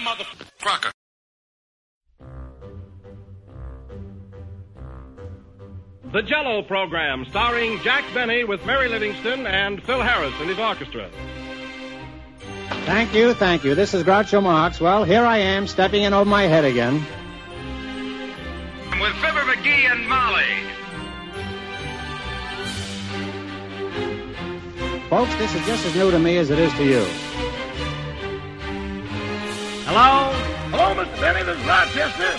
motherfucker. The Jell-O Program, starring Jack Benny with Mary Livingston and Phil Harris and his orchestra. Thank you. This is Groucho Marx. Well, here I am, stepping in over my head again. With Fibber McGee and Molly. Folks, this is just as new to me as it is to you. Hello? Hello, Mr. Benny. This is Rochester.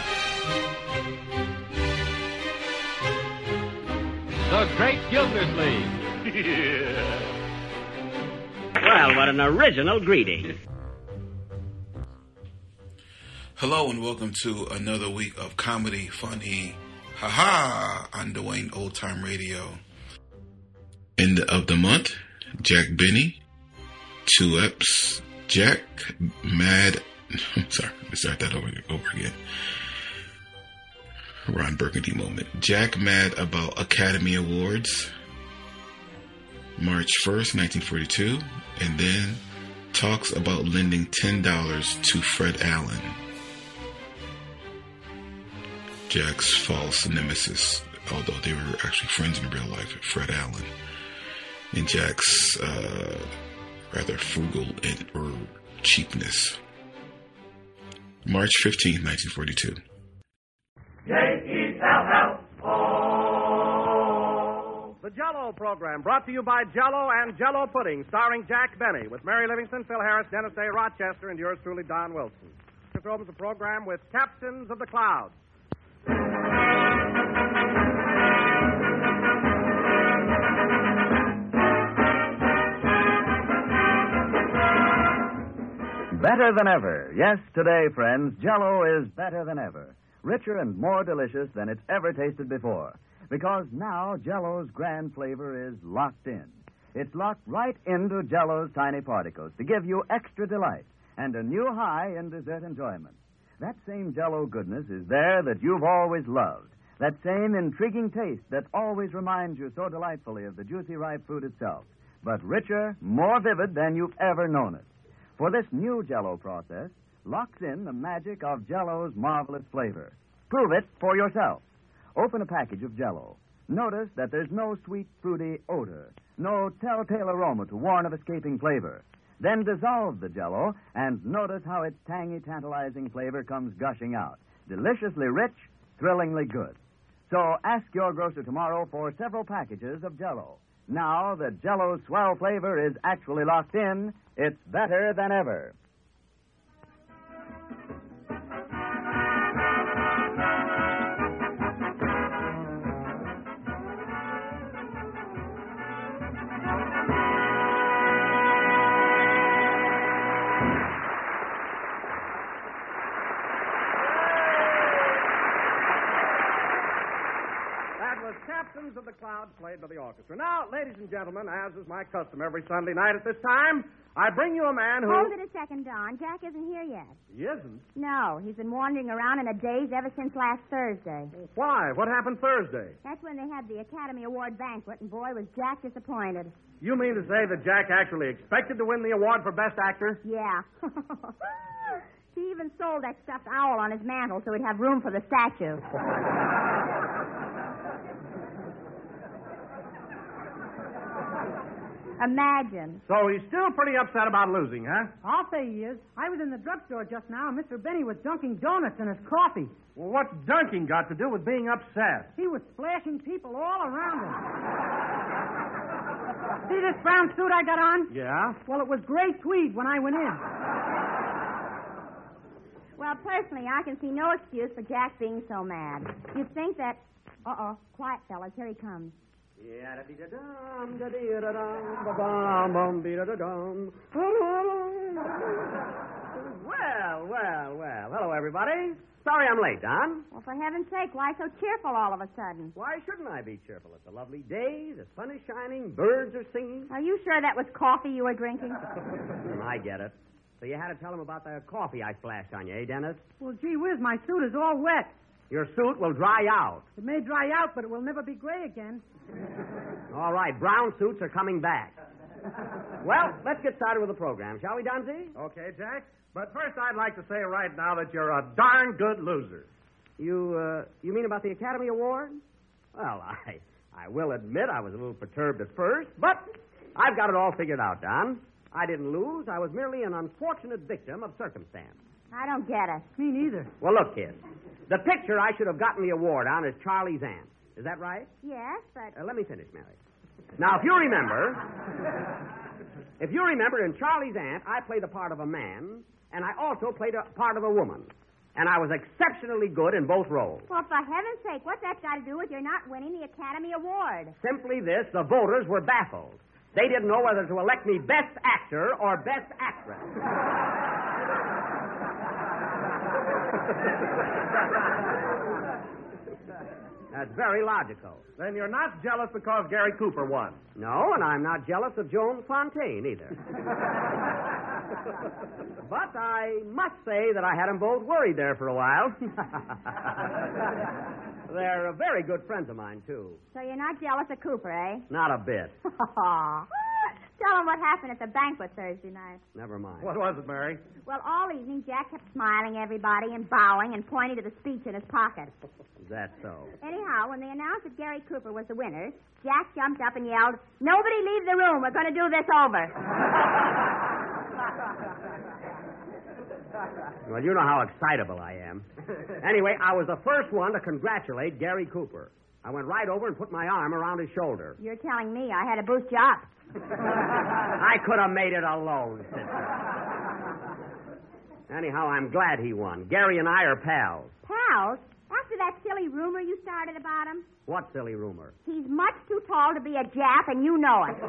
The Great Gildersleeve. Well, what an original greeting. Hello and welcome to another week of comedy, funny, ha-ha, on Dwayne Old Time Radio. End of the month, Jack Benny, 2 Eps, Jack Mad, I'm sorry, let me start that over again. Ron Burgundy moment. Jack mad about Academy Awards, March 1st, 1942, and then talks about lending $10 to Fred Allen, Jack's false nemesis, although they were actually friends in real life, Fred Allen, and Jack's rather frugal or cheapness. March 15th, 1942. J-E-L-L-O. The Jell-O Program, brought to you by Jell-O and Jell-O Pudding, starring Jack Benny, with Mary Livingston, Phil Harris, Dennis A. Rochester, and yours truly, Don Wilson. This opens the program with Captains of the Clouds. Better than ever. Yes, today, friends, Jell-O is better than ever. Richer and more delicious than it's ever tasted before. Because now Jell-O's grand flavor is locked in. It's locked right into Jell-O's tiny particles to give you extra delight and a new high in dessert enjoyment. That same Jell-O goodness is there that you've always loved. That same intriguing taste that always reminds you so delightfully of the juicy ripe fruit itself. But richer, more vivid than you've ever known it. For this new Jell-O process locks in the magic of Jell-O's marvelous flavor. Prove it for yourself. Open a package of Jell-O. Notice that there's no sweet, fruity odor, no telltale aroma to warn of escaping flavor. Then dissolve the Jell-O and notice how its tangy, tantalizing flavor comes gushing out. Deliciously rich, thrillingly good. So ask your grocer tomorrow for several packages of Jell-O. Now that Jell-O's swell flavor is actually locked in, it's better than ever. Captains of the Clouds, played by the orchestra. Now, ladies and gentlemen, as is my custom every Sunday night at this time, I bring you a man who... Hold it a second, Don. Jack isn't here yet. He isn't? No, he's been wandering around in a daze ever since last Thursday. Why? What happened Thursday? That's when they had the Academy Award banquet, and boy, was Jack disappointed. You mean to say that Jack actually expected to win the award for Best Actor? Yeah. He even sold that stuffed owl on his mantle so he'd have room for the statue. Imagine. So he's still pretty upset about losing, huh? I'll say he is. I was in the drugstore just now, and Mr. Benny was dunking donuts in his coffee. Well, what's dunking got to do with being upset? He was splashing people all around him. See this brown suit I got on? Yeah? Well, it was gray tweed when I went in. Well, personally, I can see no excuse for Jack being so mad. You'd think that... Uh-oh. Quiet, fellas. Here he comes. Well. Hello, everybody. Sorry I'm late, Don. Well, for heaven's sake, why so cheerful all of a sudden? Why shouldn't I be cheerful? It's a lovely day, the sun is shining, birds are singing. Are you sure that was coffee you were drinking? I get it. So you had to tell him about the coffee I splashed on you, eh, Dennis? Well, gee whiz, my suit is all wet. Your suit will dry out. It may dry out, but it will never be gray again. All right, brown suits are coming back. Well, let's get started with the program, shall we, Donzie? Okay, Jack. But first, I'd like to say right now that you're a darn good loser. You mean about the Academy Award? Well, I will admit I was a little perturbed at first, but I've got it all figured out, Don. I didn't lose. I was merely an unfortunate victim of circumstance. I don't get it. Me neither. Well, look, kid. The picture I should have gotten the award on is Charlie's aunt. Is that right? Yes, but... Let me finish, Mary. Now, if you remember, in Charlie's aunt, I played the part of a man, and I also played a part of a woman. And I was exceptionally good in both roles. Well, for heaven's sake, what's that got to do with your not winning the Academy Award? Simply this, the voters were baffled. They didn't know whether to elect me Best Actor or Best Actress. That's very logical. Then you're not jealous because Gary Cooper won. No, and I'm not jealous of Joan Fontaine either. But I must say that I had them both worried there for a while. They're very good friends of mine, too. So you're not jealous of Cooper, eh? Not a bit. Tell him what happened at the banquet Thursday night. Never mind. What was it, Mary? Well, all evening, Jack kept smiling at everybody and bowing and pointing to the speech in his pocket. Is that so? Anyhow, when they announced that Gary Cooper was the winner, Jack jumped up and yelled, "Nobody leave the room. We're going to do this over." Well, you know how excitable I am. Anyway, I was the first one to congratulate Gary Cooper. I went right over and put my arm around his shoulder. You're telling me I had to boost you up. I could have made it alone, sister. Anyhow, I'm glad he won. Gary and I are pals. Pals? After that silly rumor you started about him? What silly rumor? He's much too tall to be a Jap, and you know it.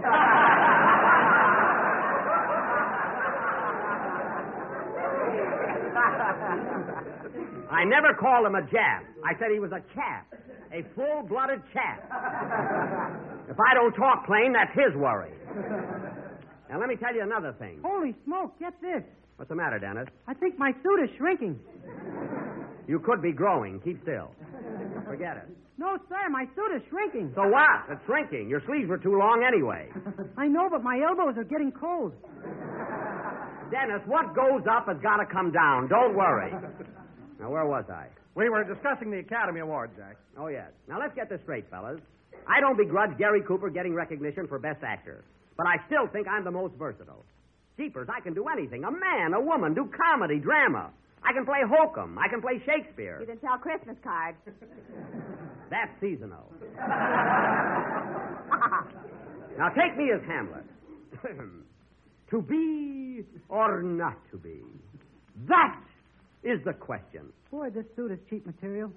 I never called him a Jap. I said he was a chap. A full-blooded chap. If I don't talk plain, that's his worry. Now, let me tell you another thing. Holy smoke, get this. What's the matter, Dennis? I think my suit is shrinking. You could be growing. Keep still. Forget it. No, sir, my suit is shrinking. So what? It's shrinking. Your sleeves were too long anyway. I know, but my elbows are getting cold. Dennis, what goes up has got to come down. Don't worry. Now, where was I? We were discussing the Academy Award, Jack. Oh, yes. Now, let's get this straight, fellas. I don't begrudge Gary Cooper getting recognition for Best Actor, but I still think I'm the most versatile. Jeepers, I can do anything. A man, a woman, do comedy, drama. I can play hokum. I can play Shakespeare. You can sell Christmas cards. That's seasonal. Now, take me as Hamlet. To be or not to be? That is the question. Boy, this suit is cheap material.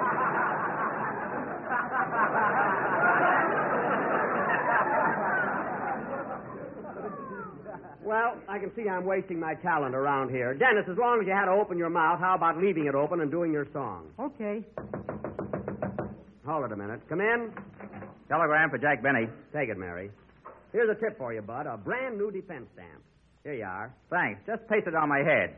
Well, I can see I'm wasting my talent around here. Dennis, as long as you had to open your mouth, how about leaving it open and doing your song? Okay. Hold it a minute. Come in. Telegram for Jack Benny. Take it, Mary. Here's a tip for you, Bud. A brand new defense stamp. Here you are. Thanks. Just paste it on my head.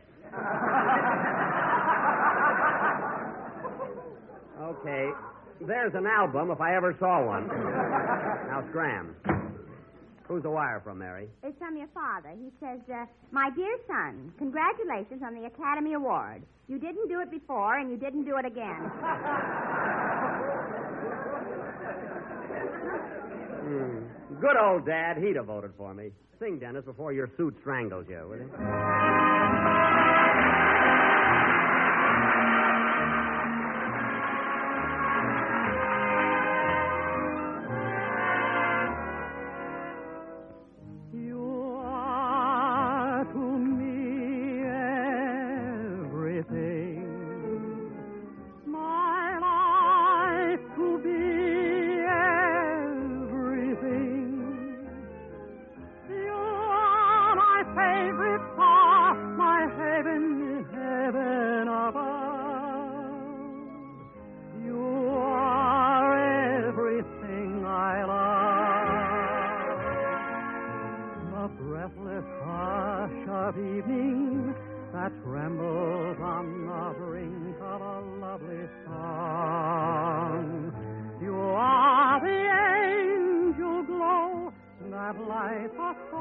Okay. There's an album if I ever saw one. Now, scram. Who's the wire from, Mary? It's from your father. He says, "My dear son, congratulations on the Academy Award. You didn't do it before, and you didn't do it again." Good old Dad. He'd have voted for me. Sing, Dennis, before your suit strangles you, will you? Light a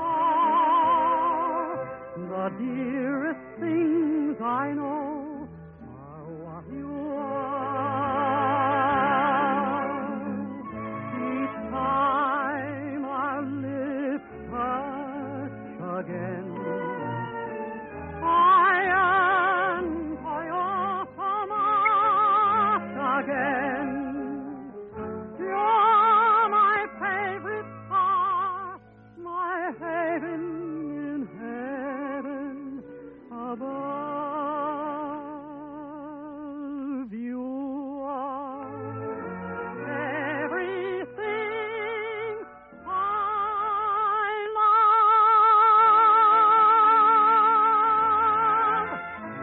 above. You are everything I love.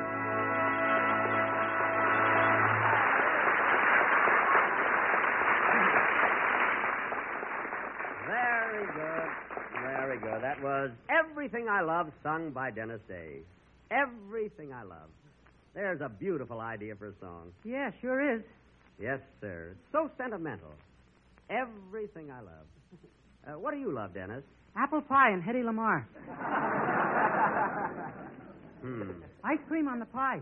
Very good. Very good. That was Everything I Love, sung by Dennis Day. Everything I Love. There's a beautiful idea for a song. Yeah, sure is. Yes, sir. It's so sentimental. Everything I Love. What do you love, Dennis? Apple pie and Hedy Lamarr. Ice cream on the pie.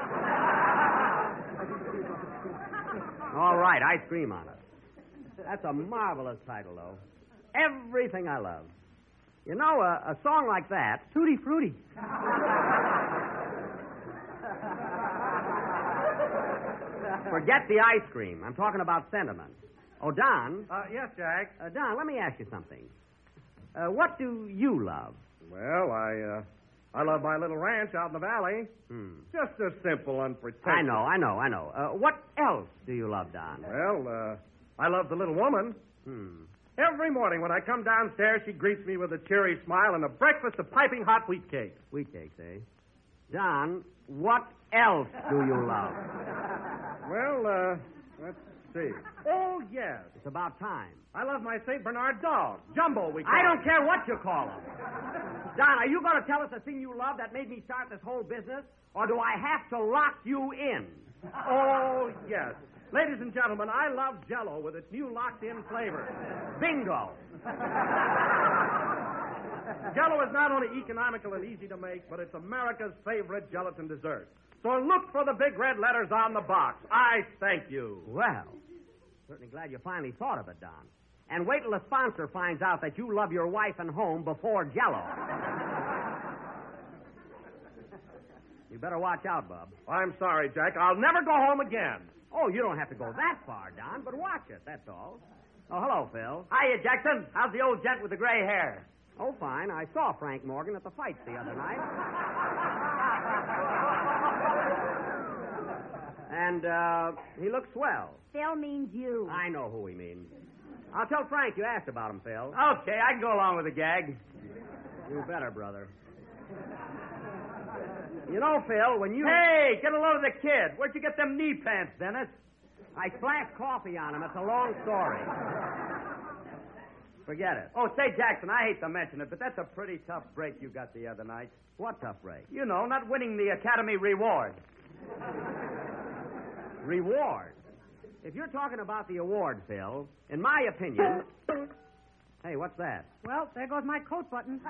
All right, ice cream on it. That's a marvelous title, though. Everything I Love. You know, a song like that. Tutti Frutti. Forget the ice cream. I'm talking about sentiment. Oh, Don. Yes, Jack. Don, let me ask you something. What do you love? Well, I love my little ranch out in the valley. Just a simple, unpretentious. I know. What else do you love, Don? Well, I love the little woman. Every morning when I come downstairs, she greets me with a cheery smile and a breakfast of piping hot wheat cakes. Wheat cakes, eh? Don, what else do you love? Well, let's see. Oh, yes. It's about time. I love my St. Bernard dog. Jumbo, we call I him. don't care what you call him. Don, are you going to tell us the thing you love that made me start this whole business? Or do I have to lock you in? Oh, yes. Ladies and gentlemen, I love Jell-O with its new locked-in flavor. Bingo. Jell-O is not only economical and easy to make, but it's America's favorite gelatin dessert. So look for the big red letters on the box. I thank you. Well, certainly glad you finally thought of it, Don. And wait till the sponsor finds out that you love your wife and home before Jell-O. You better watch out, Bub. I'm sorry, Jack. I'll never go home again. Oh, you don't have to go that far, Don, but watch it, that's all. Oh, hello, Phil. Hiya, Jackson. How's the old gent with the gray hair? Oh, fine. I saw Frank Morgan at the fights the other night. And, he looks swell. Phil means you. I know who he means. I'll tell Frank you asked about him, Phil. Okay, I can go along with the gag. You better, brother. You know, Phil, when you... Hey, get a load of the kid. Where'd you get them knee pants, Dennis? I splashed coffee on him. It's a long story. Forget it. Oh, say, Jackson, I hate to mention it, but that's a pretty tough break you got the other night. What tough break? You know, not winning the Academy Reward. Reward? If you're talking about the award, Phil, in my opinion... Hey, what's that? Well, there goes my coat button.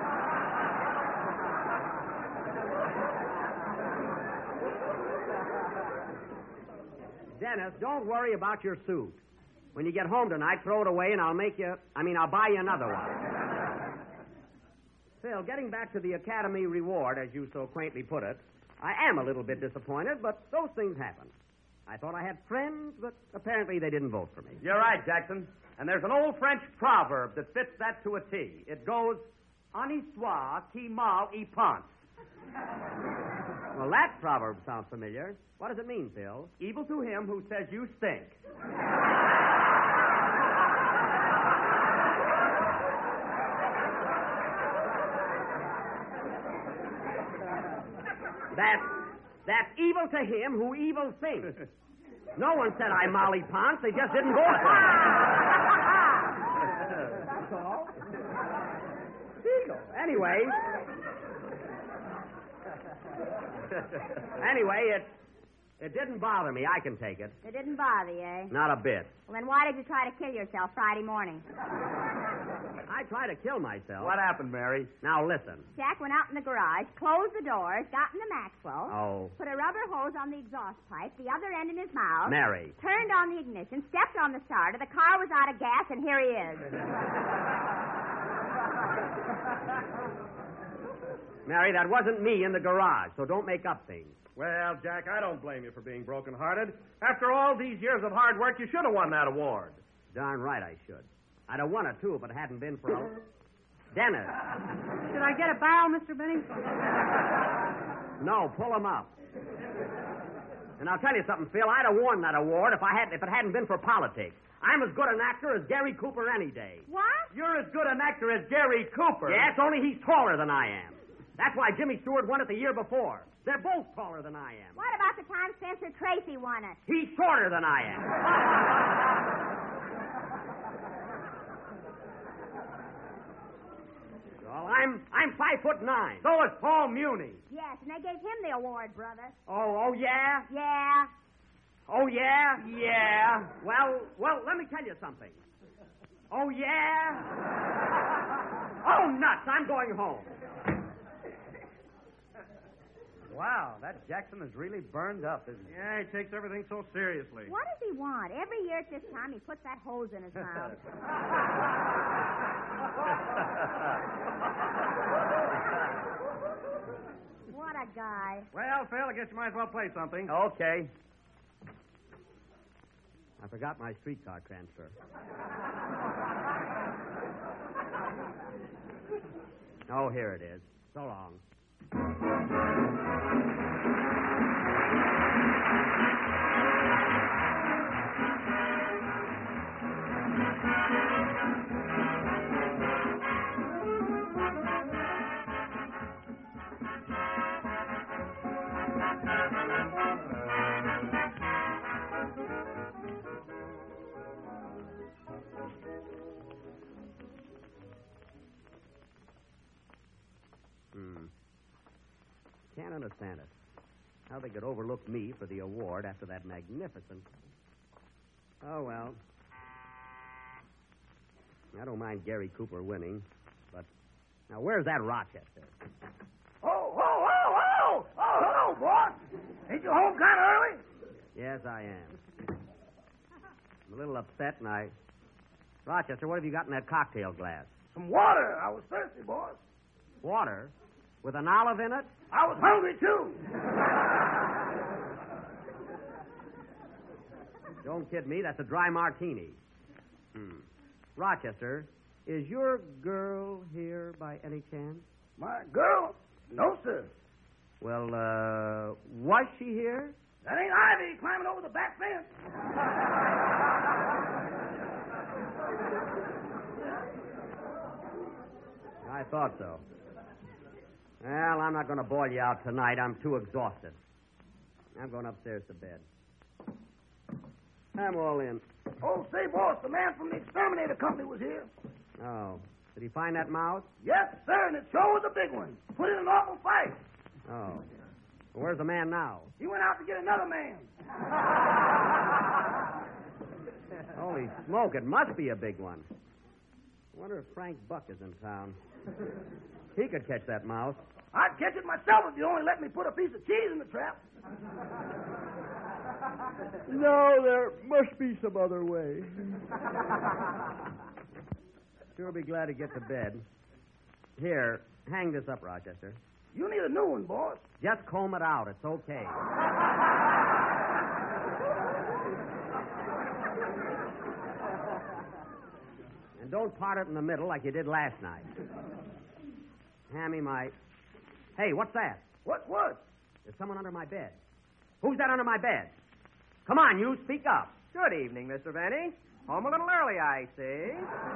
Dennis, don't worry about your suit. When you get home tonight, throw it away and I'll buy you another one. Phil, getting back to the Academy Reward, as you so quaintly put it, I am a little bit disappointed, but those things happen. I thought I had friends, but apparently they didn't vote for me. You're right, Jackson. And there's an old French proverb that fits that to a T. It goes, "En histoire qui mal y pense." Well, that proverb sounds familiar. What does it mean, Phil? Evil to him who says you stink. That's evil to him who evil thinks. No one said I Molly Ponce. They just didn't vote for me. That's all. Anyway, it didn't bother me. I can take it. It didn't bother you, eh? Not a bit. Well, then why did you try to kill yourself Friday morning? I tried to kill myself. What happened, Mary? Now, listen. Jack went out in the garage, closed the doors, got in the Maxwell, Oh. put a rubber hose on the exhaust pipe, the other end in his mouth, Mary. turned on the ignition, stepped on the starter, the car was out of gas, and here he is. Mary, that wasn't me in the garage, so don't make up things. Well, Jack, I don't blame you for being broken-hearted. After all these years of hard work, you should have won that award. Darn right I should. I'd have won it, too, if it hadn't been for a... Dennis. Should I get a bow, Mr. Benny? No, pull him up. And I'll tell you something, Phil. I'd have won that award if it hadn't been for politics. I'm as good an actor as Gary Cooper any day. What? You're as good an actor as Gary Cooper. Yes, only he's taller than I am. That's why Jimmy Stewart won it the year before. They're both taller than I am. What about the time Spencer Tracy won it? He's shorter than I am. Well, I'm 5'9". So is Paul Muni. Yes, and they gave him the award, brother. Oh, yeah? Yeah. Oh, yeah? Yeah. Well, let me tell you something. Oh, yeah? Oh, nuts, I'm going home. Wow, that Jackson is really burned up, isn't he? Yeah, he takes everything so seriously. What does he want? Every year at this time, he puts that hose in his mouth. What a guy. Well, Phil, I guess you might as well play something. Okay. I forgot my streetcar transfer. Oh, here it is. So long. Can't understand it. How they could overlook me for the award after that magnificent... Oh, well. I don't mind Gary Cooper winning, but... Now, where's that Rochester? Oh, hello, boss. Ain't you home kind of early? Yes, I am. I'm a little upset, and I... Rochester, what have you got in that cocktail glass? Some water. I was thirsty, boss. Water? With an olive in it? I was hungry, too. Don't kid me. That's a dry martini. Rochester, is your girl here by any chance? My girl? No, sir. Well, was she here? That ain't Ivy climbing over the back fence. I thought so. Well, I'm not going to boil you out tonight. I'm too exhausted. I'm going upstairs to bed. I'm all in. Oh, say, boss, the man from the exterminator company was here. Oh. Did he find that mouse? Yes, sir, and it sure was a big one. Put in an awful fight. Oh. Well, where's the man now? He went out to get another man. Holy smoke, it must be a big one. I wonder if Frank Buck is in town. He could catch that mouse. I'd catch it myself if you only let me put a piece of cheese in the trap. No, there must be some other way. Sure be glad to get to bed. Here, hang this up, Rochester. You need a new one, boss. Just comb it out. It's okay. And don't part it in the middle like you did last night. Hand me my... Hey, what's that? What? There's someone under my bed. Who's that under my bed? Come on, you, speak up. Good evening, Mr. Benny. Home a little early, I see.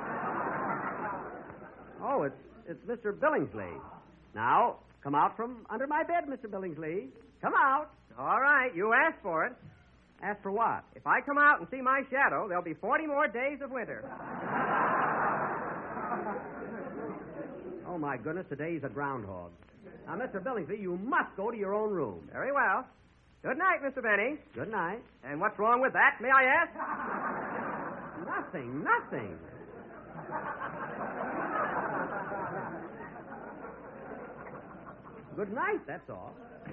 Oh, it's Mr. Billingsley. Now, come out from under my bed, Mr. Billingsley. Come out. All right, you asked for it. Ask for what? If I come out and see my shadow, there'll be 40 more days of winter. Oh, my goodness, today's a groundhog. Now, Mr. Billingsley, you must go to your own room. Very well. Good night, Mr. Benny. Good night. And what's wrong with that, may I ask? Nothing. Good night, that's all.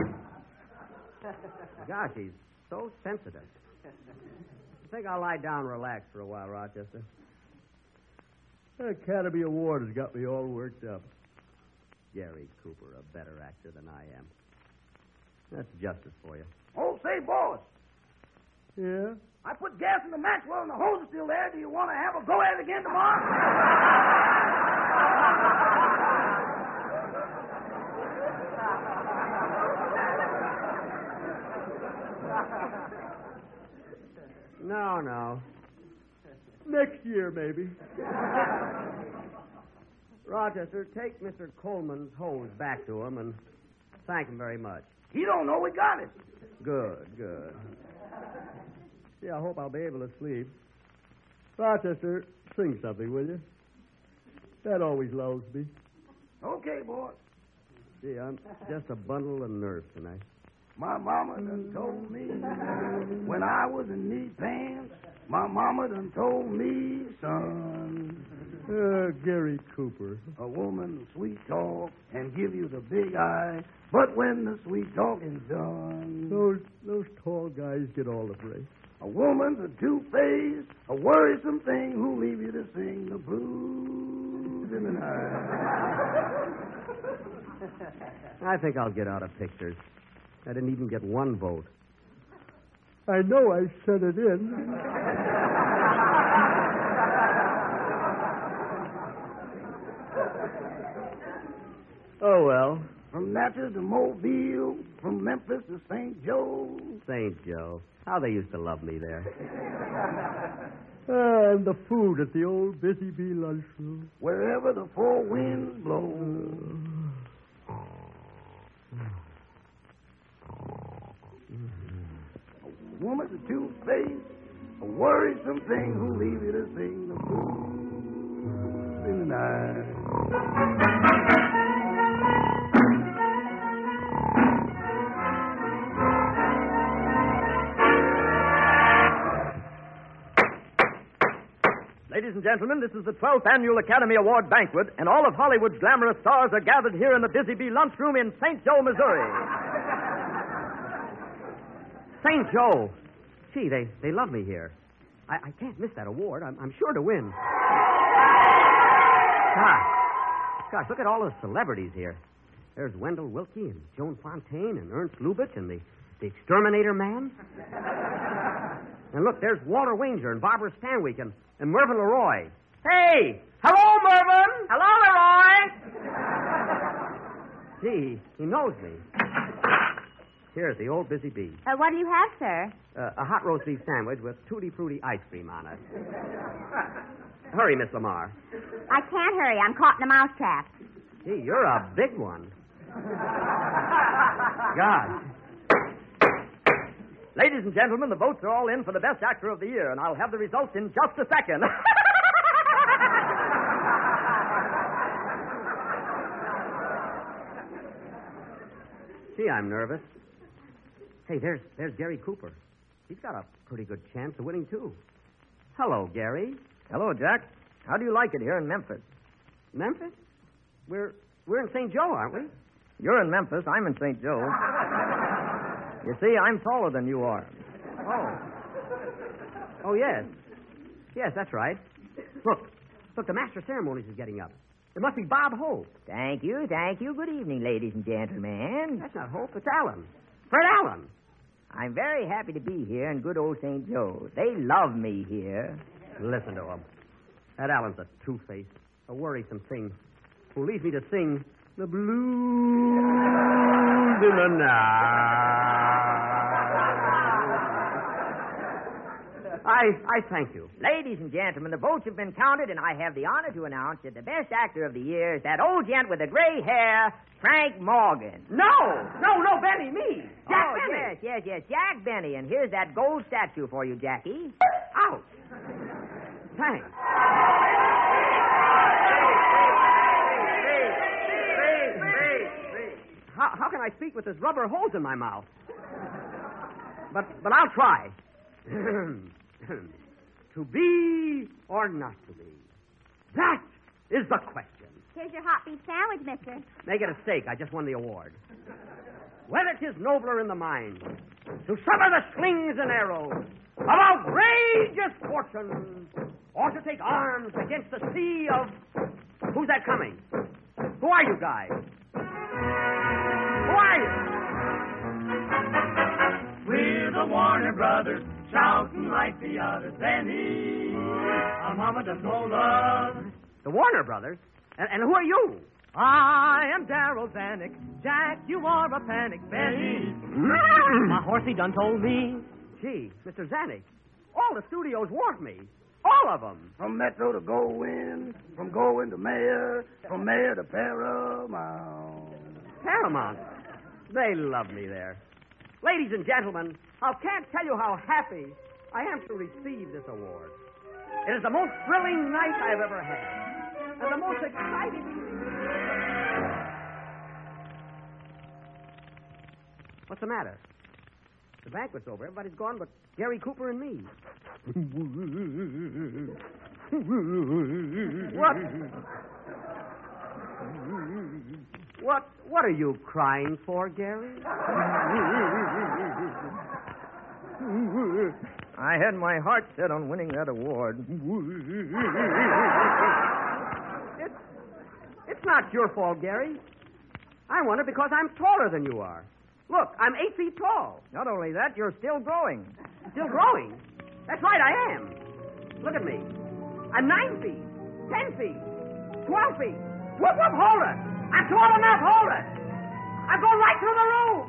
Gosh, he's so sensitive. I think I'll lie down and relax for a while, Rochester. The Academy Award has got me all worked up. Gary Cooper, a better actor than I am. That's justice for you. Oh, say, boss. Yeah? I put gas in the Maxwell and the hose is still there. Do you want to have a go at it again tomorrow? No. Next year, maybe. Rochester, take Mr. Coleman's hose back to him and thank him very much. He don't know we got it. Good. Gee, I hope I'll be able to sleep. Rochester, sing something, will you? That always lulls me. Okay, boy. Gee, I'm just a bundle of nerves tonight. My mama done told me when I was in knee pants. My mama done told me, son. Gary Cooper. A woman sweet talk and give you the big eye, but when the sweet talking's done, Those tall guys get all the praise. a woman's a two-faced, a worrisome thing who leave you to sing the blues in the night. I think I'll get out of pictures. I didn't even get one vote. I know I sent it in. Oh, well. From Natchez to Mobile, from Memphis to St. Joe. St. Joe. How they used to love me there. And the food at the old Busy Bee lunchroom. Wherever the four winds blow. A woman's a two-faced, a worrisome thing who leave you to sing the blues in the night. Ladies and gentlemen, this is the 12th Annual Academy Award Banquet, and all of Hollywood's glamorous stars are gathered here in the Busy Bee Lunchroom in St. Joe, Missouri. St. Joe. Gee, they love me here. I can't miss that award. I'm sure to win. Gosh, look at all those celebrities here. There's Wendell Willkie and Joan Fontaine and Ernst Lubitsch and the Exterminator Man. And look, there's Walter Wanger and Barbara Stanwyck and Mervyn LeRoy. Hey! Hello, Mervyn! Hello, Leroy! Gee, he knows me. Here's the old Busy Bee. What do you have, sir? A hot roast beef sandwich with Tutti Frutti ice cream on it. Hurry, Miss Lamar. I can't hurry. I'm caught in a mousetrap. Gee, you're a big one. God. Ladies and gentlemen, the votes are all in for the Best Actor of the Year, and I'll have the results in just a second. Gee, I'm nervous. Hey, there's Gary Cooper. He's got a pretty good chance of winning, too. Hello, Gary. Hello, Jack. How do you like it here in Memphis? Memphis? We're in St. Joe, aren't we? You're in Memphis. I'm in St. Joe. You see, I'm taller than you are. Oh, yes. Yes, that's right. Look, the Master of Ceremonies is getting up. It must be Bob Hope. Thank you. Good evening, ladies and gentlemen. That's not Hope, it's Allen. Fred Allen. I'm very happy to be here in good old St. Joe. They love me here. Listen to him. That Allen's a two-faced, a worrisome thing who leads me to sing the blues in the night. I thank you. Ladies and gentlemen, the votes have been counted, and I have the honor to announce that the Best Actor of the Year is that old gent with the gray hair, Frank Morgan. No, Benny, me. Jack Benny. Yes, Jack Benny. And here's that gold statue for you, Jackie. Ouch. Thanks. How can I speak with this rubber hose in my mouth? But I'll try. To be or not to be? That is the question. Here's your hot beef sandwich, mister. Make it a steak. I just won the award. Whether 'tis nobler in the mind to sever the slings and arrows of outrageous fortune, or to take arms against the sea of... Who's that coming? Who are you guys? Who are you? We're the Warner Brothers, shouting like the others. Benny, our mama does no love. The Warner Brothers? And who are you? I am Darryl Zanuck. Jack, you are a panic. Benny, my horsey done told me. Gee, Mr. Zanuck. All the studios want me. All of them. From Metro to Goldwyn, from Goldwyn to Mayor, from Mayor to Paramount. Paramount? They love me there. Ladies and gentlemen, I can't tell you how happy I am to receive this award. It is the most thrilling night I've ever had. And the most exciting... What's the matter? The banquet's over. Everybody's gone but Gary Cooper and me. What are you crying for, Gary? I had my heart set on winning that award. It's not your fault, Gary. I won it because I'm taller than you are. Look, I'm 8 feet tall. Not only that, you're still growing. Still growing? That's right, I am. Look at me. I'm 9 feet, 10 feet, 12 feet. Whoop, whoop, hold it. I'm tall enough, hold it. I'm going right through the roof.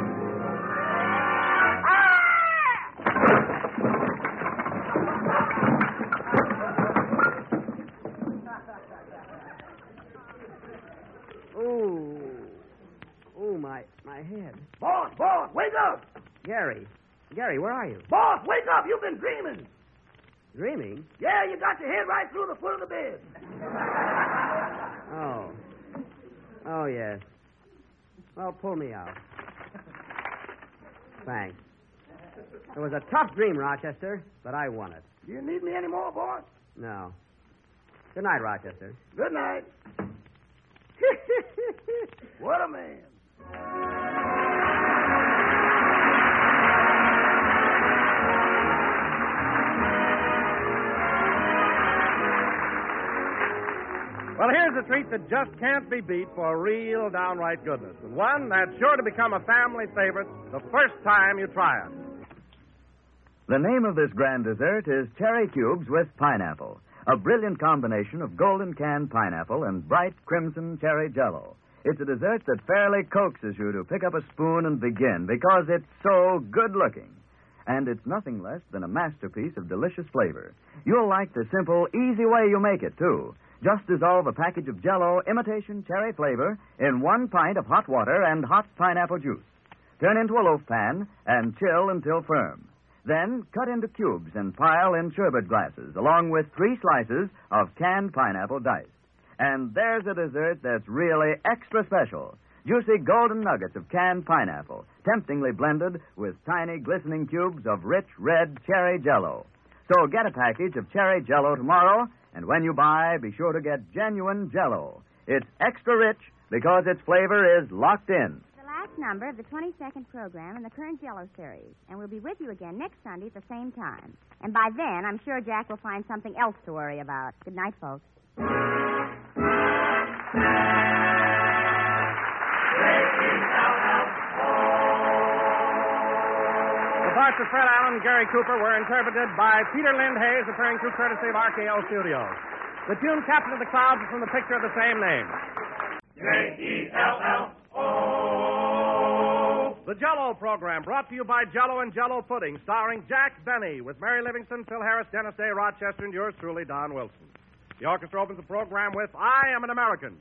My head. Boss, wake up! Gary, where are you? Boss, wake up! You've been dreaming. Dreaming? Yeah, you got your head right through the foot of the bed. Oh, yes. Well, pull me out. Thanks. It was a tough dream, Rochester, but I won it. Do you need me anymore, boss? No. Good night, Rochester. Good night. What a man. Well, here's a treat that just can't be beat for real downright goodness, and one that's sure to become a family favorite the first time you try it. The name of this grand dessert is Cherry Cubes with Pineapple, a brilliant combination of golden canned pineapple and bright crimson cherry jello. It's a dessert that fairly coaxes you to pick up a spoon and begin because it's so good-looking. And it's nothing less than a masterpiece of delicious flavor. You'll like the simple, easy way you make it, too. Just dissolve a package of Jell-O imitation cherry flavor in 1 pint of hot water and hot pineapple juice. Turn into a loaf pan and chill until firm. Then cut into cubes and pile in sherbet glasses, along with 3 slices of canned pineapple diced. And there's a dessert that's really extra special. Juicy golden nuggets of canned pineapple, temptingly blended with tiny glistening cubes of rich red cherry Jell-O. So get a package of cherry Jell-O tomorrow, and when you buy, be sure to get genuine Jell-O. It's extra rich because its flavor is locked in. The last number of the 22nd program in the current Jell-O series, and we'll be with you again next Sunday at the same time. And by then, I'm sure Jack will find something else to worry about. Good night, folks. The parts of Fred Allen and Gary Cooper were interpreted by Peter Lind Hayes, appearing through courtesy of RKO Studios. The tune Captain of the Clouds is from the picture of the same name. J-E-L-L-O. The Jell-O program, brought to you by Jell-O and Jell-O Pudding, starring Jack Benny, with Mary Livingston, Phil Harris, Dennis Day, Rochester, and yours truly, Don Wilson. The orchestra opens the program with I Am an American.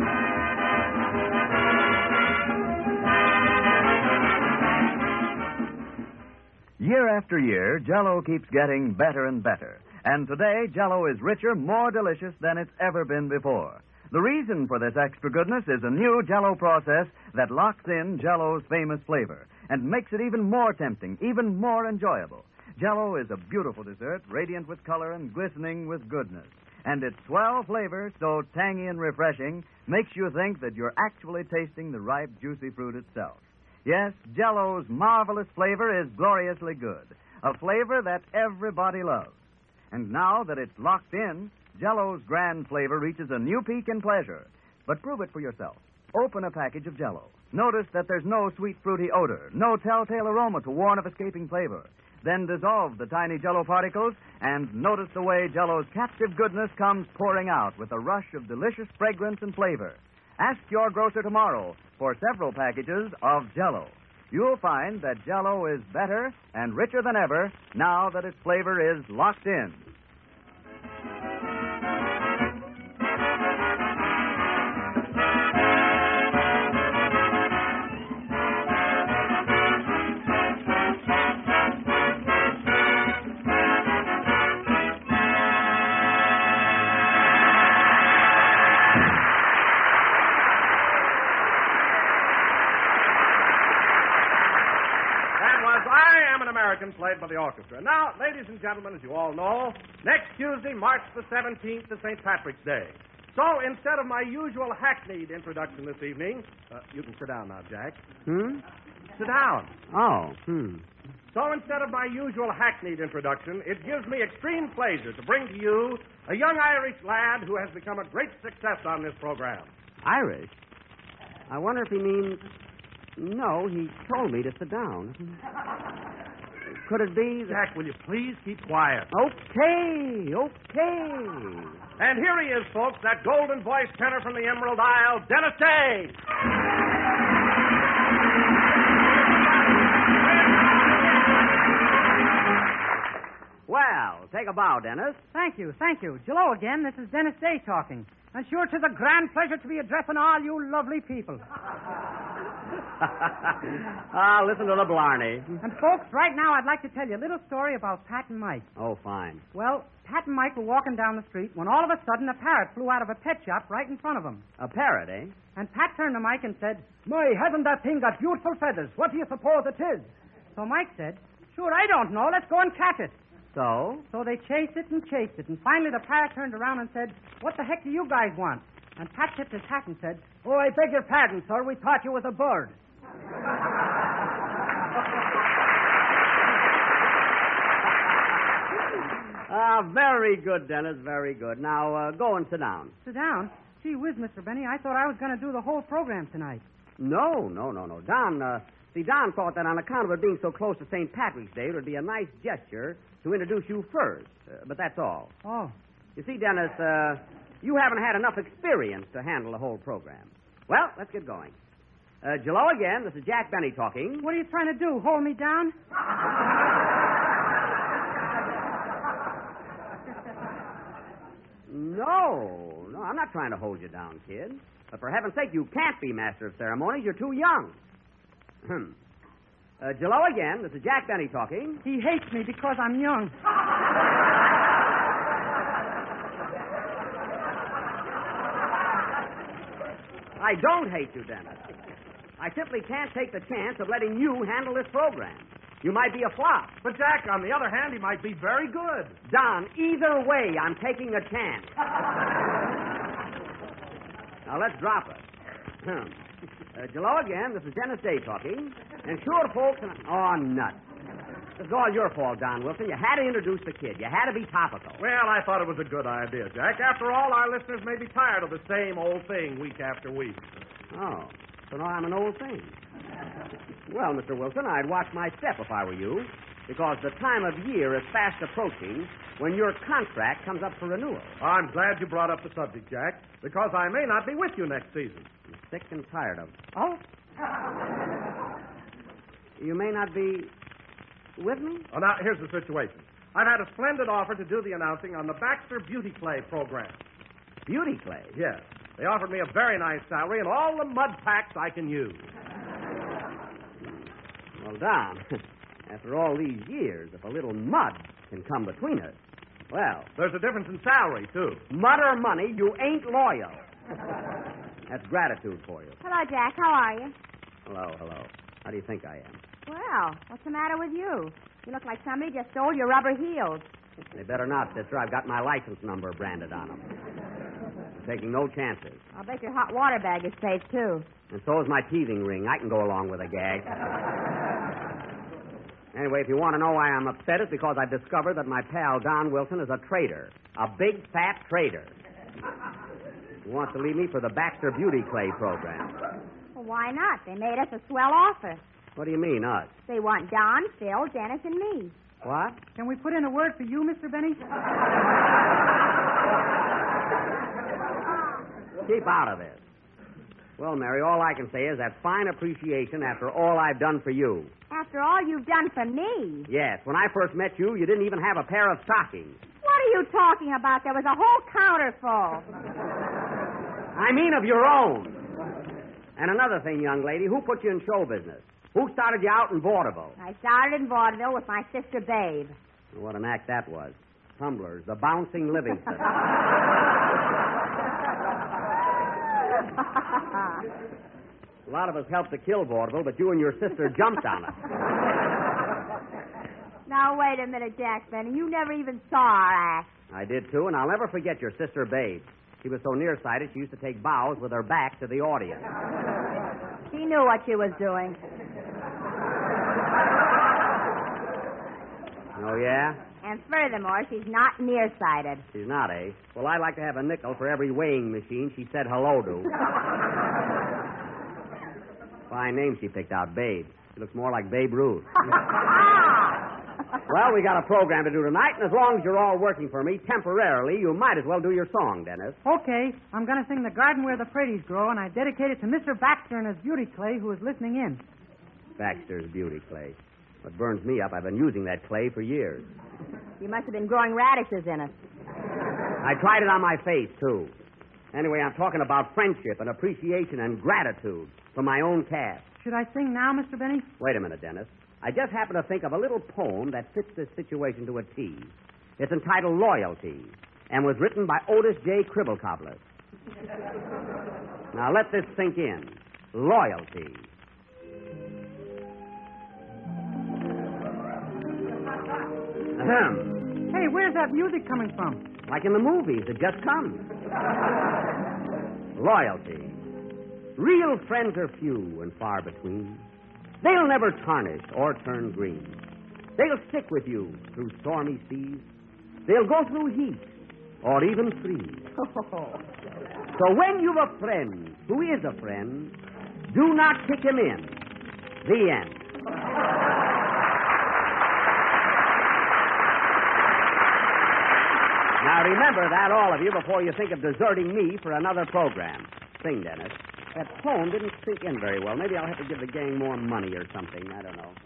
Year after year, Jell-O keeps getting better and better. And today, Jell-O is richer, more delicious than it's ever been before. The reason for this extra goodness is a new Jell-O process that locks in Jell-O's famous flavor and makes it even more tempting, even more enjoyable. Jell-O is a beautiful dessert, radiant with color and glistening with goodness. And its swell flavor, so tangy and refreshing, makes you think that you're actually tasting the ripe, juicy fruit itself. Yes, Jell-O's marvelous flavor is gloriously good, a flavor that everybody loves. And now that it's locked in, Jell-O's grand flavor reaches a new peak in pleasure. But prove it for yourself. Open a package of Jell-O. Notice that there's no sweet, fruity odor, no telltale aroma to warn of escaping flavor. Then dissolve the tiny Jell-O particles and notice the way Jell-O's captive goodness comes pouring out with a rush of delicious fragrance and flavor. Ask your grocer tomorrow for several packages of Jell-O. you'll find that Jell-O is better and richer than ever now that its flavor is locked in. American played by the orchestra. Now, ladies and gentlemen, as you all know, next Tuesday, March the 17th, is St. Patrick's Day. So instead of my usual hackneyed introduction this evening, you can sit down now, Jack. Sit down. Oh, So instead of my usual hackneyed introduction, it gives me extreme pleasure to bring to you a young Irish lad who has become a great success on this program. Irish? I wonder if he means... No, he told me to sit down. Could it be... Jack, will you please keep quiet? Okay. And here he is, folks, that golden-voiced tenor from the Emerald Isle, Dennis Day. Well, take a bow, Dennis. Thank you. Jello again, this is Dennis Day talking. And sure, 'tis a grand pleasure to be addressing all you lovely people. Listen to the blarney. And, folks, right now I'd like to tell you a little story about Pat and Mike. Oh, fine. Well, Pat and Mike were walking down the street when all of a sudden a parrot flew out of a pet shop right in front of them. A parrot, eh? And Pat turned to Mike and said, "My, hasn't that thing got beautiful feathers? What do you suppose it is?" So Mike said, "Sure, I don't know. Let's go and catch it." So? So they chased it, and finally the parrot turned around and said, "What the heck do you guys want?" And Pat tipped his hat and said, "Oh, I beg your pardon, sir. We thought you was a bird." Very good, Dennis, very good. Now, go and sit down. Sit down? Gee whiz, Mr. Benny, I thought I was going to do the whole program tonight. No. Don thought that on account of it being so close to St. Patrick's Day, it would be a nice gesture to introduce you first. But that's all. Oh. You see, Dennis, you haven't had enough experience to handle the whole program. Well, let's get going. Jello again. This is Jack Benny talking. What are you trying to do, hold me down? No, I'm not trying to hold you down, kid. But for heaven's sake, you can't be master of ceremonies. You're too young. Jello again. This is Jack Benny talking. He hates me because I'm young. I don't hate you, Dennis. I simply can't take the chance of letting you handle this program. You might be a flop. But, Jack, on the other hand, he might be very good. Don, either way, I'm taking a chance. Now, let's drop it. Jello again. This is Dennis Day talking. And sure, folks... Oh, nuts. This is all your fault, Don Wilson. You had to introduce the kid. You had to be topical. Well, I thought it was a good idea, Jack. After all, our listeners may be tired of the same old thing week after week. Oh, so now I'm an old thing. Well, Mr. Wilson, I'd watch my step if I were you, because the time of year is fast approaching when your contract comes up for renewal. I'm glad you brought up the subject, Jack, because I may not be with you next season. I'm sick and tired of it. Oh? You may not be with me? Oh, now, here's the situation. I've had a splendid offer to do the announcing on the Baxter Beauty Clay program. Beauty Clay? Yes. They offered me a very nice salary and all the mud packs I can use. Well, Don, after all these years, if a little mud can come between us, well... There's a difference in salary, too. Mud or money, you ain't loyal. That's gratitude for you. Hello, Jack. How are you? Hello. How do you think I am? Well, what's the matter with you? You look like somebody just stole your rubber heels. They better not, sister. I've got my license number branded on them. I'm taking no chances. I'll bet your hot water bag is safe, too. And so is my teething ring. I can go along with a gag. Anyway, if you want to know why I'm upset, it's because I've discovered that my pal Don Wilson is a traitor. A big, fat traitor. He wants to leave me for the Baxter Beauty Clay program. Well, why not? They made us a swell offer. What do you mean, us? They want Don, Phil, Dennis, and me. What? Can we put in a word for you, Mr. Benny? Keep out of this. Well, Mary, all I can say is that's fine appreciation after all I've done for you. After all you've done for me. Yes, when I first met you, you didn't even have a pair of stockings. What are you talking about? There was a whole counter full. I mean of your own. And another thing, young lady, who put you in show business? Who started you out in vaudeville? I started in vaudeville with my sister Babe. What an act that was. Tumblers, the bouncing Livingston. A lot of us helped to kill vaudeville, but you and your sister jumped on it. Now, wait a minute, Jack Benny. You never even saw our act. I did, too, and I'll never forget your sister Babe. She was so nearsighted, she used to take bows with her back to the audience. She knew what she was doing. Oh, yeah? And furthermore, she's not nearsighted. She's not, eh? Well, I'd like to have a nickel for every weighing machine she said hello to. Fine name she picked out, Babe. She looks more like Babe Ruth. Well, we got a program to do tonight, and as long as you're all working for me temporarily, you might as well do your song, Dennis. Okay. I'm going to sing The Garden Where the Praties Grow, and I dedicate it to Mr. Baxter and his beauty clay, who is listening in. Baxter's beauty clay. What burns me up, I've been using that clay for years. You must have been growing radishes in it. I tried it on my face, too. Anyway, I'm talking about friendship and appreciation and gratitude for my own cast. Should I sing now, Mr. Benny? Wait a minute, Dennis. I just happened to think of a little poem that fits this situation to a T. It's entitled Loyalty and was written by Otis J. Cribblecobbler. Now, let this sink in. Loyalty. Ahem. Hey, where's that music coming from? Like in the movies, it just comes. Loyalty. Real friends are few and far between. They'll never tarnish or turn green. They'll stick with you through stormy seas. They'll go through heat or even freeze. So when you've a friend who is a friend, do not kick him in. The end. Now remember that, all of you, before you think of deserting me for another program. Sing, Dennis. That poem didn't sink in very well. Maybe I'll have to give the gang more money or something. I don't know.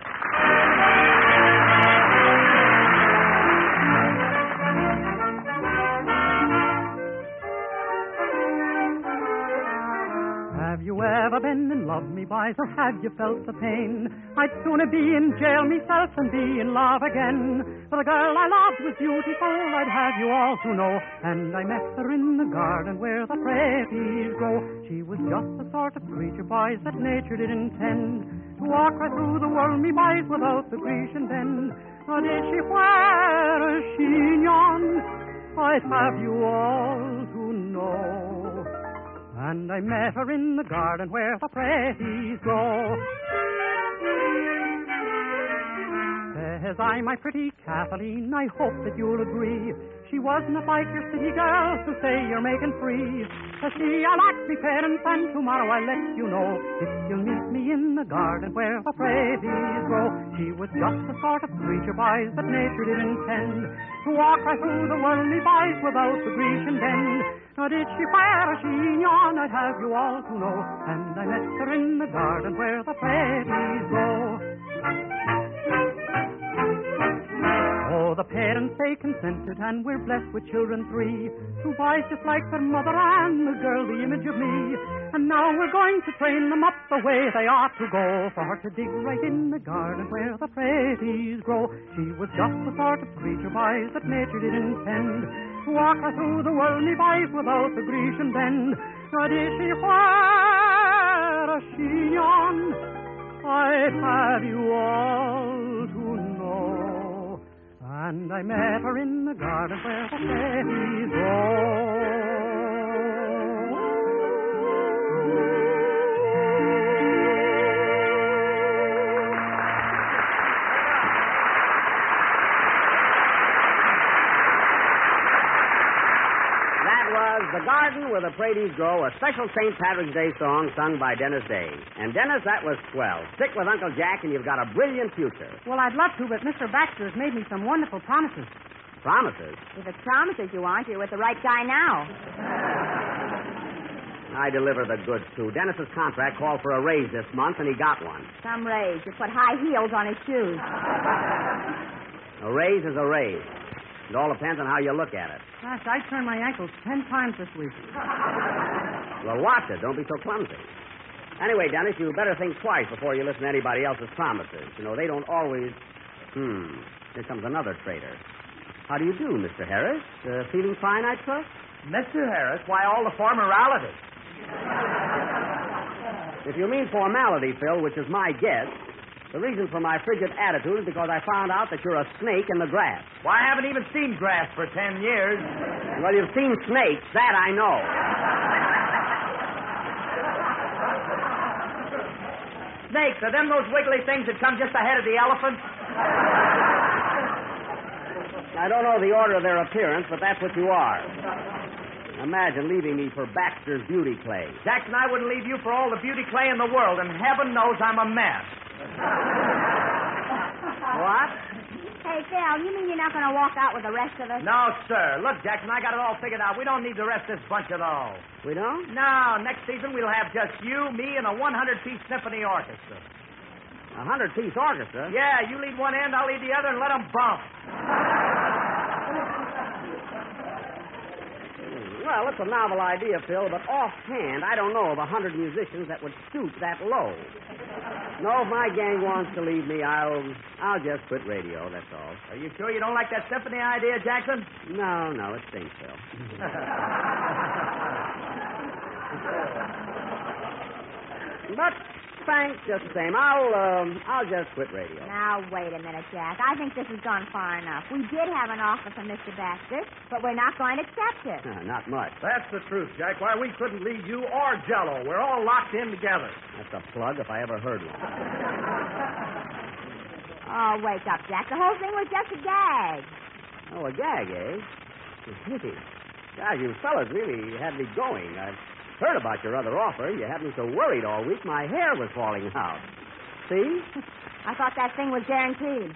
Have you ever been in love, me boys, or have you felt the pain? I'd sooner be in jail myself than be in love again. For the girl I loved was beautiful, I'd have you all to know. And I met her in the garden where the praties grow. She was just the sort of creature, boys, that nature did intend to walk right through the world, me boys, without the Grecian bend. Or did she wear a chignon? I'd have you all to know. And I met her in the garden where the praties grow. Says I, my pretty Kathleen, I hope that you'll agree. She wasn't like your city girls who say you're making free. See, I'll ask me parents, and tomorrow I'll let you know if you'll meet me in the garden where the praties grow. She was just the sort of creature, boys, that nature did intend to walk right through the world, me boys, without the Grecian bend. Now did she wear a chignon? I'd have you all to know. And I met her in the garden where the praties grow. Oh, the parents, they consented, and we're blessed with children 3. 2 boys just like their mother, and the girl the image of me. And now we're going to train them up the way they ought to go, for her to dig right in the garden where the praties grow. She was just the sort of creature, boys, that nature did intend to walk her through the world, me boys, without the Grecian bend. Now did she wear a chignon? I'd have you all to know. And I met her in the garden where the praties grow. The Garden Where the Praties Grow, a special St. Patrick's Day song sung by Dennis Day. And, Dennis, that was swell. Stick with Uncle Jack, and you've got a brilliant future. Well, I'd love to, but Mr. Baxter has made me some wonderful promises. Promises? If it's promises you want, you're with the right guy now. I deliver the goods, too. Dennis's contract called for a raise this month, and he got one. Some raise. You put high heels on his shoes. A raise is a raise. It all depends on how you look at it. Gosh, I turned my ankles 10 times this week. Well, watch it. Don't be so clumsy. Anyway, Dennis, you better think twice before you listen to anybody else's promises. You know, they don't always... Here comes another traitor. How do you do, Mr. Harris? Feeling fine, I trust? Mr. Harris, why all the formality? If you mean formality, Phil, which is my guess, the reason for my frigid attitude is because I found out that you're a snake in the grass. Why, I haven't even seen grass for 10 years. Well, you've seen snakes. That I know. Snakes, are them those wiggly things that come just ahead of the elephant? I don't know the order of their appearance, but that's what you are. Imagine leaving me for Baxter's beauty clay. Jackson, I wouldn't leave you for all the beauty clay in the world, and heaven knows I'm a mess. What? Hey, Phil, you mean you're not going to walk out with the rest of us? No, sir. Look, Jackson, I got it all figured out. We don't need the rest of this bunch at all. We don't? No, next season we'll have just you, me, and a 100-piece symphony orchestra. 100-piece orchestra? Yeah, you lead one end, I'll lead the other, and let them bump. Well, it's a novel idea, Phil, but offhand, I don't know of 100 musicians that would stoop that low. No, if my gang wants to leave me, I'll just quit radio, that's all. Are you sure you don't like that symphony idea, Jackson? No, it stinks, Phil. But thanks just the same. I'll just quit radio. Now, wait a minute, Jack. I think this has gone far enough. We did have an offer from Mr. Baxter, but we're not going to accept it. Not much. That's the truth, Jack. Why, we couldn't leave you or Jello. We're all locked in together. That's a plug if I ever heard one. Oh, wake up, Jack. The whole thing was just a gag. Oh, a gag, eh? God, you fellas really had me going. I've heard about your other offer. You had me so worried all week, my hair was falling out. See? I thought that thing was guaranteed.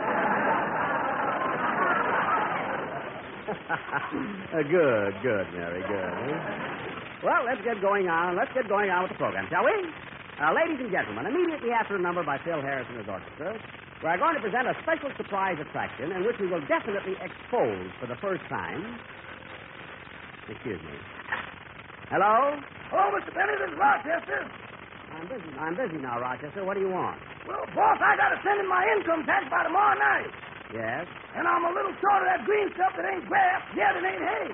Good, Mary, good. Well, let's get going on. Let's get going on with the program, shall we? Ladies and gentlemen, immediately after a number by Phil Harris and his orchestra, we're going to present a special surprise attraction in which we will definitely expose for the first time... Excuse me. Hello? Hello, Mr. Benny. This is Rochester. I'm busy now, Rochester. What do you want? Well, boss, I got to send in my income tax by tomorrow night. Yes? And I'm a little short of that green stuff that ain't grass, yet it ain't hay.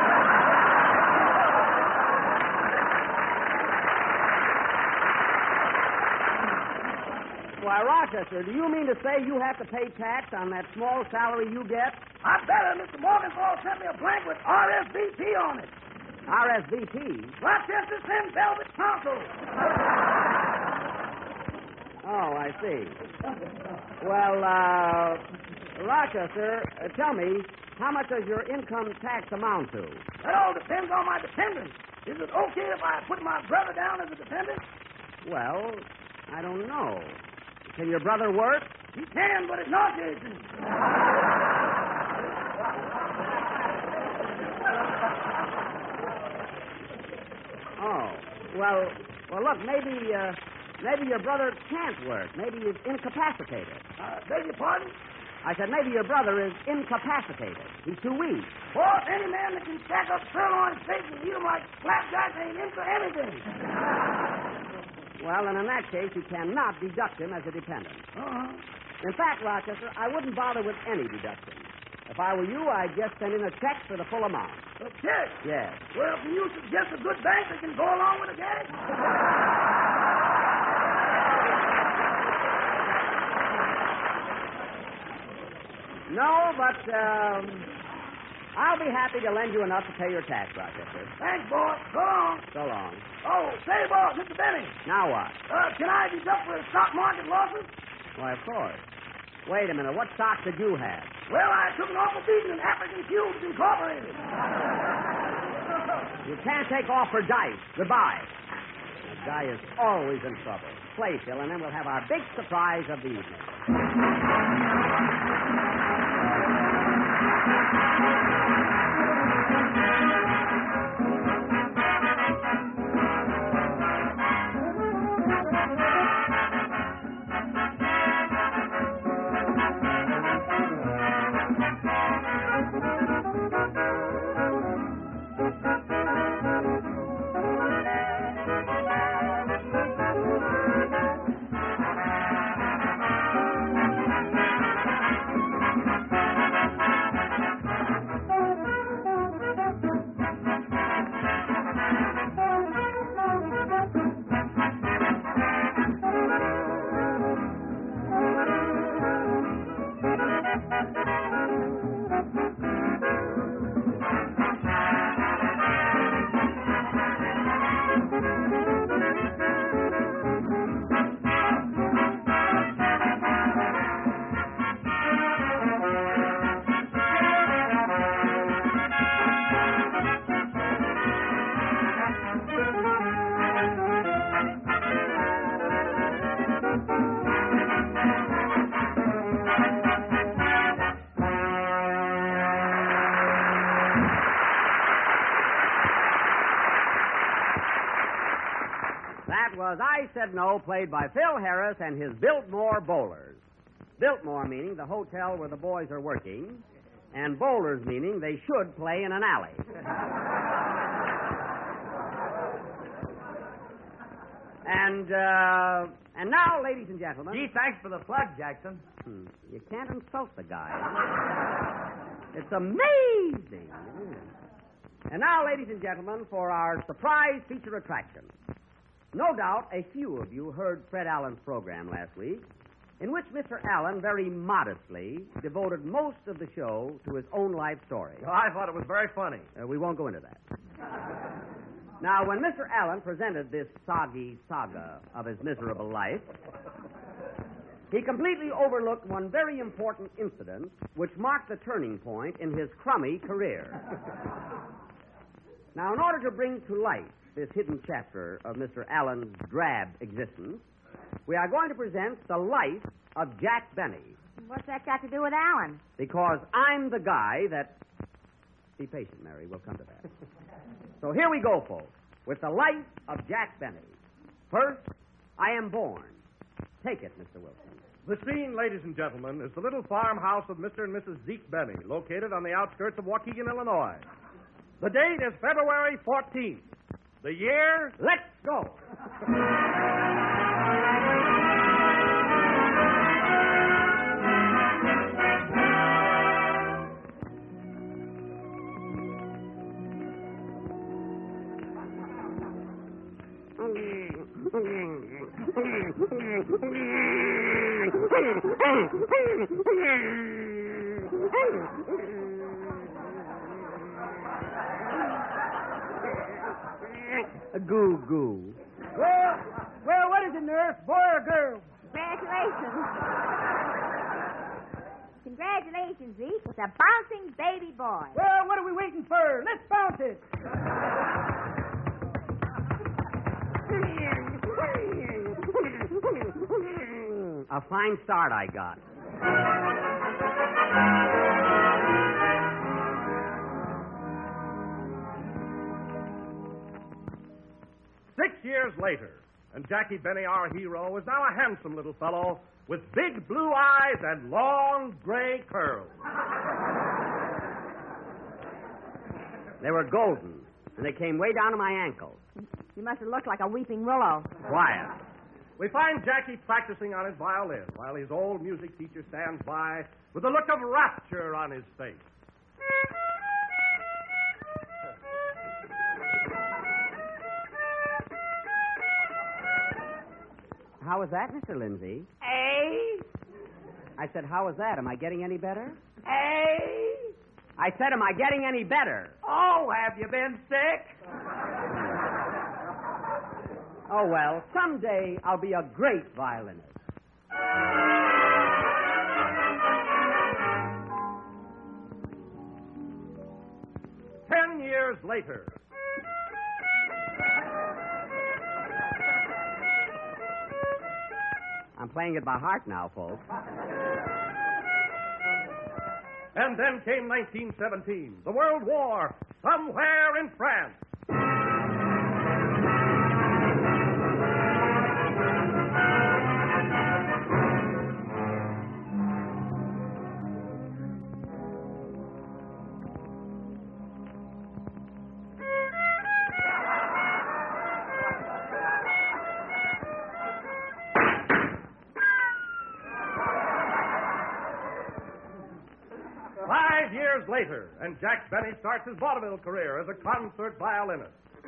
Why, Rochester, do you mean to say you have to pay tax on that small salary you get? I better. Mr. Morgenthau sent me a blank with RSVP on it. RSVP? Rochester send velvet tonsil. Oh, I see. Well, Rochester, tell me, how much does your income tax amount to? That all depends on my dependents. Is it okay if I put my brother down as a dependent? Well, I don't know. Can your brother work? He can, but it's not Jason. Oh, well, look, maybe your brother can't work. Maybe he's incapacitated. Beg your pardon? I said maybe your brother is incapacitated. He's too weak. Boss, any man that can stack up sirloin steaks and eat them like flapjacks ain't into anything. Well, and in that case, you cannot deduct him as a dependent. Uh-huh. In fact, Rochester, I wouldn't bother with any deduction. If I were you, I'd just send in a check for the full amount. A check? Yes. Well, can you suggest a good bank that can go along with a gag? No, but I'll be happy to lend you enough to pay your tax, Rochester. Thanks, boss. So long. So long. Oh, say, boss, Mr. Benny. Now what? Can I deduct for the stock market losses? Why, of course. Wait a minute. What stock did you have? Well, I took an awful beating in African Cubes Incorporated. You can't take off for dice. Goodbye. That guy is always in trouble. Play, Phil, and then we'll have our big surprise of the evening. Because I Said No, played by Phil Harris and his Biltmore Bowlers. Biltmore meaning the hotel where the boys are working, and bowlers meaning they should play in an alley. And now, ladies and gentlemen... Gee, thanks for the plug, Jackson. You can't insult the guy. It's amazing. And now, ladies and gentlemen, for our surprise feature attraction. No doubt a few of you heard Fred Allen's program last week, in which Mr. Allen very modestly devoted most of the show to his own life story. Well, I thought it was very funny. We won't go into that. Now, when Mr. Allen presented this soggy saga of his miserable life, he completely overlooked one very important incident which marked the turning point in his crummy career. Now, in order to bring to light this hidden chapter of Mr. Allen's drab existence, we are going to present the life of Jack Benny. What's that got to do with Allen? Because I'm the guy that... Be patient, Mary. We'll come to that. So here we go, folks, with the life of Jack Benny. First, I am born. Take it, Mr. Wilson. The scene, ladies and gentlemen, is the little farmhouse of Mr. and Mrs. Zeke Benny, located on the outskirts of Waukegan, Illinois. The date is February 14th. The year... Let's go! Goo goo. Well, what is it, nurse? Boy or girl? Congratulations. Congratulations, Zeke. It's a bouncing baby boy. Well, what are we waiting for? Let's bounce it. A fine start I got. Years later, and Jackie Benny, our hero, is now a handsome little fellow with big blue eyes and long gray curls. They were golden, and they came way down to my ankles. You must have looked like a weeping willow. Quiet. We find Jackie practicing on his violin while his old music teacher stands by with a look of rapture on his face. How was that, Mr. Lindsay? I said, how was that? Am I getting any better? I said, am I getting any better? Oh, have you been sick? Oh, well, someday I'll be a great violinist. 10 years later. I'm playing it by heart now, folks. And then came 1917, the World War, somewhere in France. Later, and Jack Benny starts his vaudeville career as a concert violinist.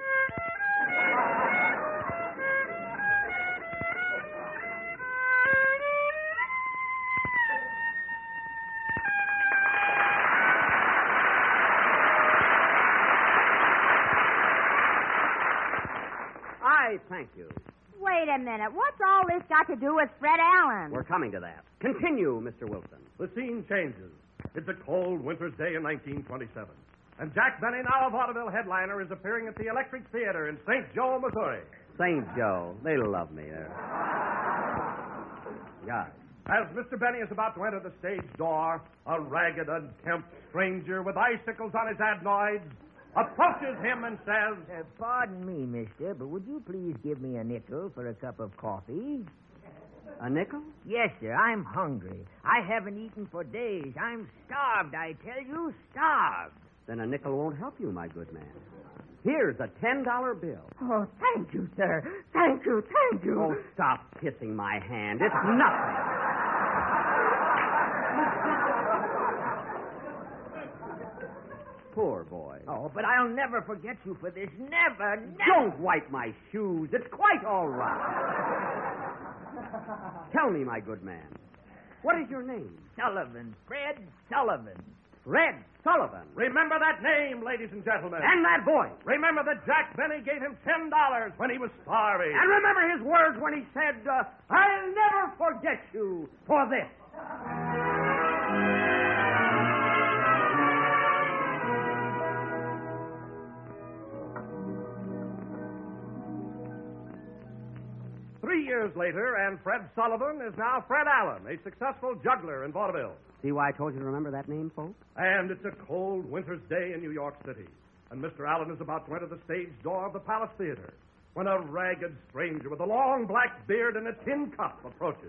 I thank you. Wait a minute. What's all this got to do with Fred Allen? We're coming to that. Continue, Mr. Wilson. The scene changes. It's a cold winter's day in 1927. And Jack Benny, now a vaudeville headliner, is appearing at the Electric Theater in St. Joe, Missouri. St. Joe. They love me there. God. As Mr. Benny is about to enter the stage door, a ragged, unkempt stranger with icicles on his adenoids approaches him and says, Pardon me, mister, but would you please give me a nickel for a cup of coffee? A nickel? Yes, sir. I'm hungry. I haven't eaten for days. I'm starved, I tell you, starved. Then a nickel won't help you, my good man. Here's a $10 bill. Oh, thank you, sir. Thank you, thank you. Oh, stop kissing my hand. It's nothing. Poor boy. Oh, but I'll never forget you for this. Never, never. Don't wipe my shoes. It's quite all right. Tell me, my good man, what is your name? Sullivan. Fred Sullivan. Fred Sullivan. Remember that name, ladies and gentlemen. And that voice. Remember that Jack Benny gave him $10 when he was starving. And remember his words when he said, I'll never forget you for this. Years later, and Fred Sullivan is now Fred Allen, a successful juggler in vaudeville. See why I told you to remember that name, folks? And it's a cold winter's day in New York City, and Mr. Allen is about to enter the stage door of the Palace Theater when a ragged stranger with a long black beard and a tin cup approaches.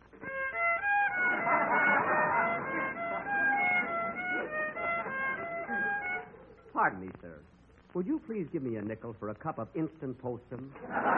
Pardon me, sir. Would you please give me a nickel for a cup of instant postum?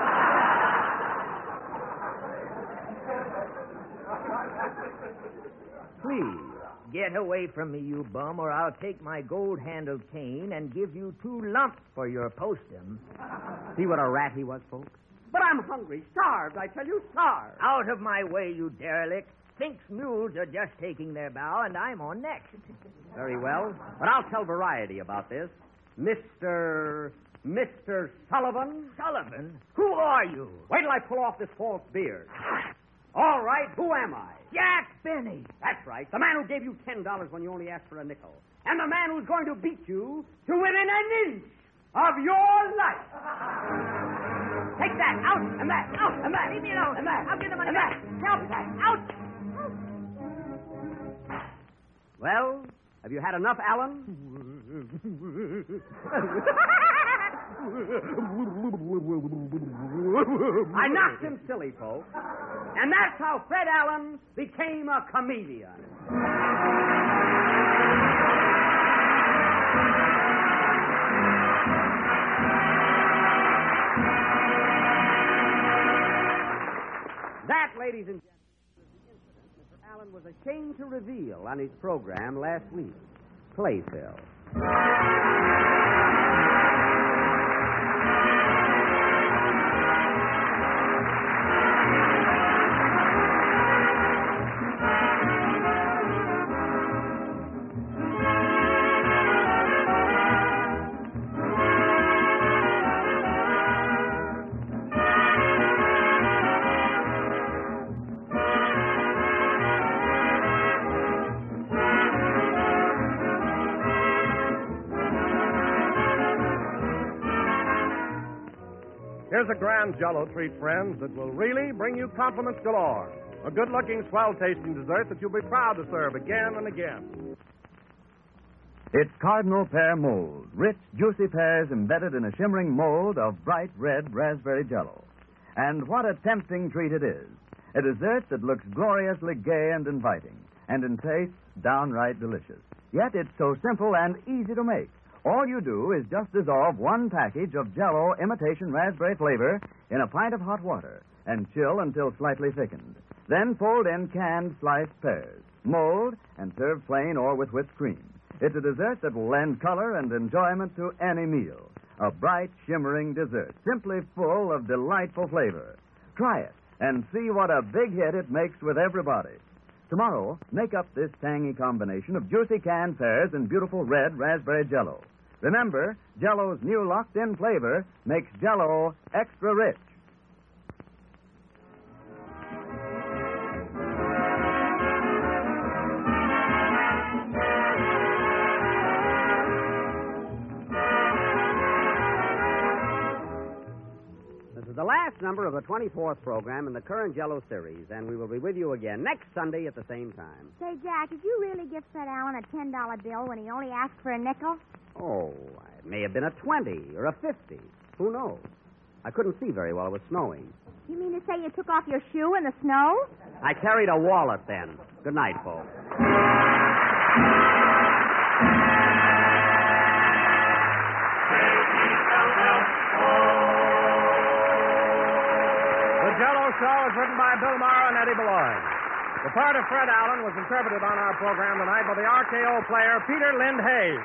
Please, get away from me, you bum, or I'll take my gold-handled cane and give you 2 lumps for your postum. See what a rat he was, folks? But I'm hungry, starved, I tell you, starved. Out of my way, you derelict. Fink's mules are just taking their bow, and I'm on next. Very well, but I'll tell Variety about this. Mr. Sullivan? Sullivan? Who are you? Wait till I pull off this false beard. All right, who am I? Jack Benny. That's right. The man who gave you $10 when you only asked for a nickel. And the man who's going to beat you to within an inch of your life. Take that. Out and that. Out and that. Leave me alone. And that. I'll get the money and back. That. Help that. Out. Well, have you had enough, Alan? I knocked him silly, folks. And that's how Fred Allen became a comedian. That, ladies and gentlemen, is the incident Mr. Allen was ashamed to reveal on his program last week. Playfill. Here's a grand Jell-O treat, friends, that will really bring you compliments galore. A good-looking, swell-tasting dessert that you'll be proud to serve again and again. It's Cardinal Pear Mold, rich, juicy pears embedded in a shimmering mold of bright red raspberry Jell-O. And what a tempting treat it is. A dessert that looks gloriously gay and inviting, and in taste, downright delicious. Yet it's so simple and easy to make. All you do is just dissolve 1 package of Jell-O imitation raspberry flavor in a pint of hot water and chill until slightly thickened. Then fold in canned sliced pears, mold, and serve plain or with whipped cream. It's a dessert that will lend color and enjoyment to any meal. A bright, shimmering dessert, simply full of delightful flavor. Try it and see what a big hit it makes with everybody. Tomorrow, make up this tangy combination of juicy canned pears and beautiful red raspberry Jell-O. Remember, Jell-O's new locked-in flavor makes Jell-O extra rich. This is the last number of the 24th program in the current Jell-O series, and we will be with you again next Sunday at the same time. Say, Jack, did you really give Fred Allen a $10 bill when he only asked for a nickel? Oh, it may have been a 20 or a 50. Who knows? I couldn't see very well. It was snowing. You mean to say you took off your shoe in the snow? I carried a wallet then. Good night, folks. The Jell-O Show is written by Bill Morrow and Eddie Beloit. The part of Fred Allen was interpreted on our program tonight by the RKO player Peter Lind Hayes.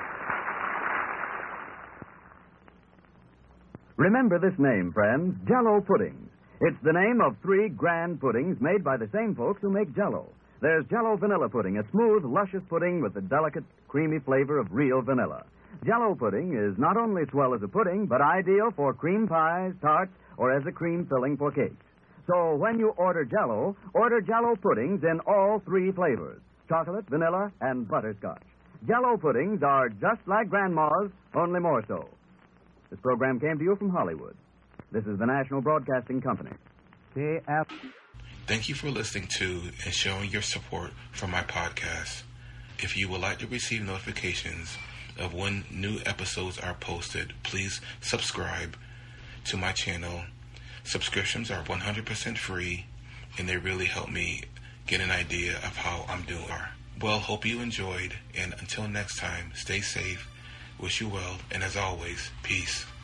Remember this name, friends, Jell-O Puddings. It's the name of 3 grand puddings made by the same folks who make Jell-O. There's Jell-O Vanilla Pudding, a smooth, luscious pudding with the delicate, creamy flavor of real vanilla. Jell-O Pudding is not only swell as a pudding, but ideal for cream pies, tarts, or as a cream filling for cakes. So when you order Jell-O, order Jell-O Puddings in all 3 flavors, chocolate, vanilla, and butterscotch. Jell-O Puddings are just like Grandma's, only more so. This program came to you from Hollywood. This is the National Broadcasting Company. Thank you for listening to and showing your support for my podcast. If you would like to receive notifications of when new episodes are posted, please subscribe to my channel. Subscriptions are 100% free, and they really help me get an idea of how I'm doing. Well, hope you enjoyed, and until next time, stay safe, wish you well, and as always, peace.